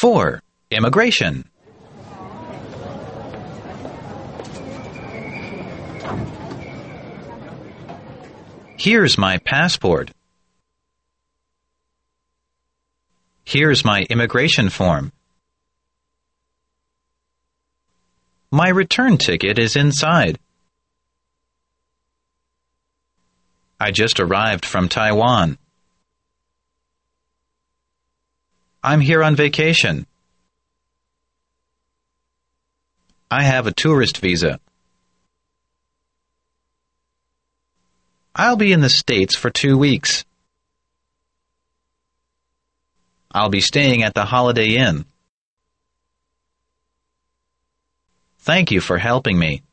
4. Immigration. Here's my passport. Here's my immigration form. My return ticket is inside. I just arrived from Taiwan. I'm here on vacation. I have a tourist visa. I'll be in the States for 2 weeks. I'll be staying at the Holiday Inn. Thank you for helping me.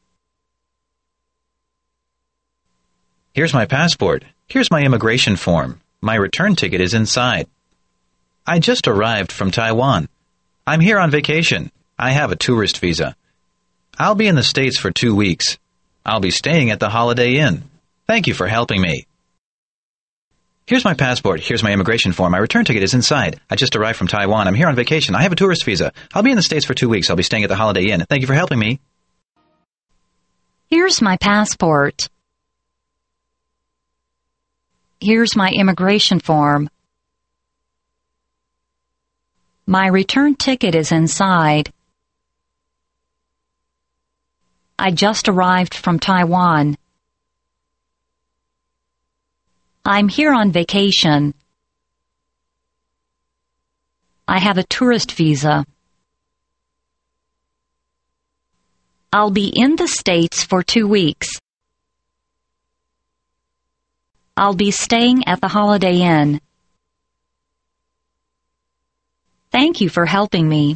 Here's my passport. Here's my immigration form. My return ticket is inside. I just arrived from Taiwan. I'm here on vacation. I have a tourist visa. I'll be in the States for 2 weeks. I'll be staying at the Holiday Inn. Thank you for helping me. Here's my passport. Here's my immigration form. My return ticket is inside. I just arrived from Taiwan. I'm here on vacation. I have a tourist visa. I'll be in the States for 2 weeks. I'll be staying at the Holiday Inn. Thank you for helping me. Here's my passport. Here's my immigration form. My return ticket is inside. I just arrived from Taiwan. I'm here on vacation. I have a tourist visa. I'll be in the States for 2 weeks. I'll be staying at the Holiday Inn. Thank you for helping me.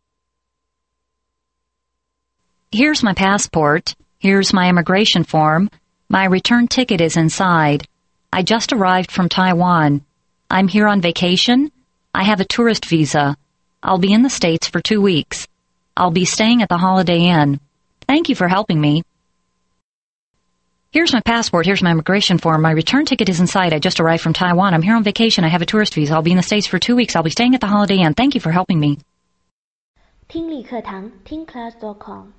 Here's my passport. Here's my immigration form. My return ticket is inside. I just arrived from Taiwan. I'm here on vacation. I have a tourist visa. I'll be in the States for 2 weeks. I'll be staying at the Holiday Inn. Thank you for helping me. Here's my passport. Here's my immigration form. My return ticket is inside. I just arrived from Taiwan. I'm here on vacation. I have a tourist visa. I'll be in the States for 2 weeks. I'll be staying at the Holiday Inn. Thank you for helping me. 听力课堂听class.com